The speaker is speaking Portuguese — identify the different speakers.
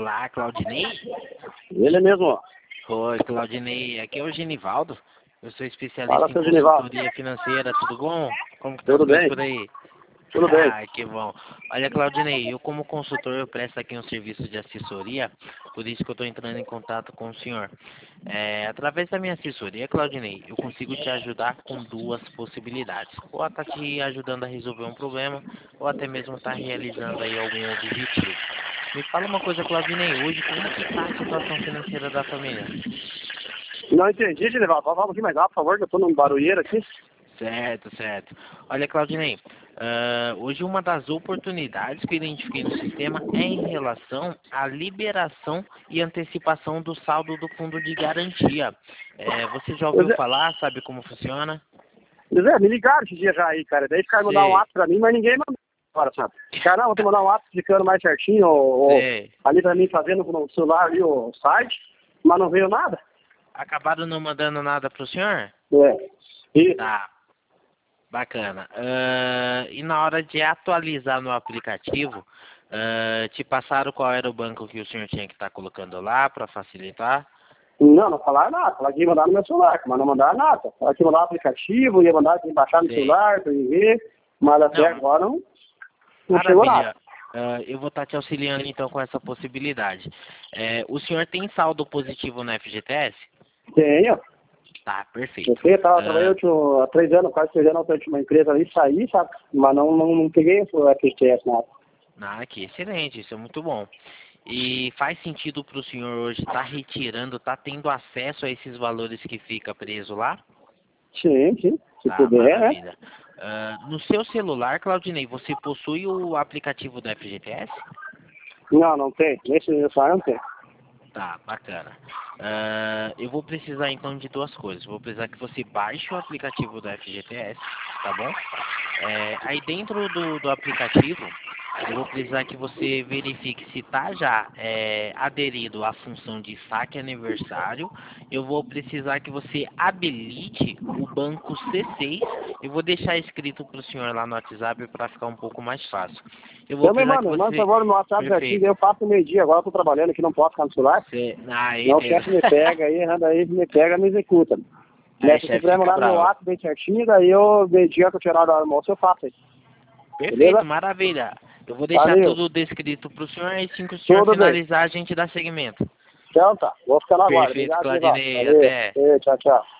Speaker 1: Olá, Claudinei?
Speaker 2: Ele mesmo.
Speaker 1: Oi, Claudinei. Aqui é o Genivaldo. Eu sou especialista
Speaker 2: Fala,
Speaker 1: em
Speaker 2: seu Genivaldo.
Speaker 1: consultoria financeira. Tudo bom? Como que tá as
Speaker 2: Tudo
Speaker 1: coisas
Speaker 2: bem?
Speaker 1: por aí?
Speaker 2: Tudo bem.
Speaker 1: Ah, que bom. Olha, Claudinei, eu como consultor, eu presto aqui um serviço de assessoria, por isso que eu estou entrando em contato com o senhor. Através da minha assessoria, Claudinei, eu consigo te ajudar com duas possibilidades. Ou estar te ajudando a resolver um problema, ou até mesmo estar realizando aí algum objetivo. Me fala uma coisa, Claudinei, hoje como que está a situação financeira da família?
Speaker 2: Não entendi, Genivaldo. Fala um pouquinho mais alto, por favor, que eu tô num barulheiro aqui.
Speaker 1: Certo, certo. Olha, Claudinei, hoje uma das oportunidades que eu identifiquei no sistema é em relação à liberação e antecipação do saldo do fundo de garantia. Você já ouviu falar, sabe como funciona?
Speaker 2: José, me ligaram esse dia já aí, cara. Daí ficaram mandar um
Speaker 1: Sei,
Speaker 2: WhatsApp pra mim, mas ninguém mandou agora, sabe? Cara, não, vou te mandar um WhatsApp explicando mais certinho,
Speaker 1: sei.
Speaker 2: ali pra mim fazendo no celular ali o site, mas não veio nada.
Speaker 1: Acabaram não mandando nada pro senhor?
Speaker 2: É. E,
Speaker 1: Tá, bacana. E na hora de atualizar no aplicativo, te passaram qual era o banco que o senhor tinha que estar colocando lá para facilitar?
Speaker 2: não falaram nada. Falaram que ia mandar no meu celular, mas não mandaram nada. Falaram que ia mandar o aplicativo, ia mandar que ia baixar no
Speaker 1: Sei.
Speaker 2: celular pra eu ver, mas até
Speaker 1: Não,
Speaker 2: agora não chegou nada.
Speaker 1: maravilha. Eu vou estar te auxiliando então com essa possibilidade. O senhor tem saldo positivo no FGTS?
Speaker 2: Tenho.
Speaker 1: Tá,
Speaker 2: Eu
Speaker 1: perfeito.
Speaker 2: sei, trabalhei há 3 anos, quase 3 anos na última empresa ali, saí, sabe? Mas não peguei o FGTS nada.
Speaker 1: Que excelente, isso é muito bom. E faz sentido para o senhor hoje estar retirando, estar tendo acesso a esses valores que fica preso lá?
Speaker 2: Sim. Se
Speaker 1: Tá,
Speaker 2: puder, né?
Speaker 1: maravilha. No seu celular, Claudinei, você possui o aplicativo do FGTS?
Speaker 2: Não tem. Nesse celular não tem.
Speaker 1: Tá, bacana. Eu vou precisar então de duas coisas. Vou precisar que você baixe o aplicativo do FGTS, tá bom? Aí dentro do aplicativo, eu vou precisar que você verifique se está já aderido à função de saque aniversário. Eu vou precisar que você habilite o banco C6. Eu vou deixar escrito para o senhor lá no WhatsApp para ficar um pouco mais fácil. Eu vou
Speaker 2: Também,
Speaker 1: precisar que
Speaker 2: mano, manda
Speaker 1: você...
Speaker 2: favor no meu WhatsApp certinho,
Speaker 1: Perfeito.
Speaker 2: daí eu passo meio-dia, agora eu tô trabalhando aqui, não posso ficar no celular. Não, o
Speaker 1: Entendo.
Speaker 2: chefe me pega aí, anda aí, me pega, me executa.
Speaker 1: Aí,
Speaker 2: Se você
Speaker 1: chefe,
Speaker 2: puder
Speaker 1: fica
Speaker 2: mandar no meu
Speaker 1: bravo.
Speaker 2: WhatsApp bem certinho, daí eu, meio-dia que eu tirar da almoço, eu faço aí.
Speaker 1: Perfeito,
Speaker 2: Beleza?
Speaker 1: maravilha. Eu vou deixar
Speaker 2: Valeu.
Speaker 1: tudo descrito para o senhor e assim que o senhor
Speaker 2: Tudo bem.
Speaker 1: finalizar, a gente dá seguimento.
Speaker 2: Então tá, vou ficar na guarda.
Speaker 1: Perfeito,
Speaker 2: Obrigado, Diego.
Speaker 1: Claudinei.
Speaker 2: Valeu.
Speaker 1: Até.
Speaker 2: Tchau.